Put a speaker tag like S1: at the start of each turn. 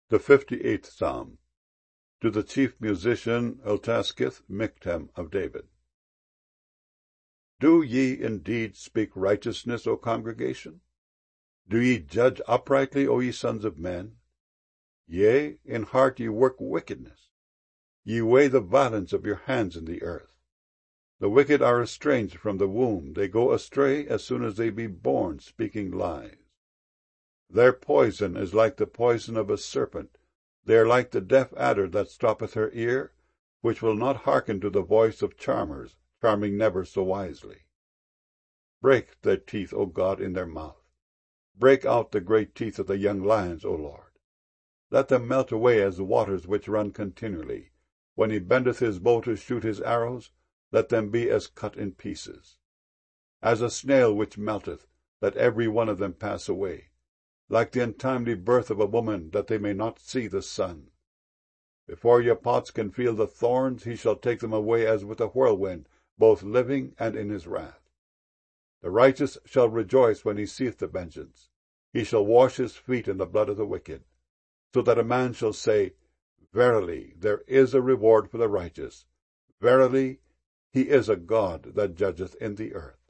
S1: The 58th Psalm. To the chief musician Eltaskith, Michtam of David. Do ye indeed speak righteousness, O congregation? Do ye judge uprightly, O ye sons of men? Yea, in heart ye work wickedness. Ye weigh the violence of your hands in the earth. The wicked are estranged from the womb. They go astray as soon as they be born, speaking lies. Their poison is like the poison of a serpent. They are like the deaf adder that stoppeth her ear, which will not hearken to the voice of charmers, charming never so wisely. Break their teeth, O God, in their mouth. Break out the great teeth of the young lions, O Lord. Let them melt away as the waters which run continually. When he bendeth his bow to shoot his arrows, let them be as cut in pieces. As a snail which melteth, let every one of them pass away. Like the untimely birth of a woman, that they may not see the sun. Before your pots can feel the thorns, he shall take them away as with a whirlwind, both living and in his wrath. The righteous shall rejoice when he seeth the vengeance. He shall wash his feet in the blood of the wicked, so that a man shall say, Verily, there is a reward for the righteous. Verily, he is a God that judgeth in the earth.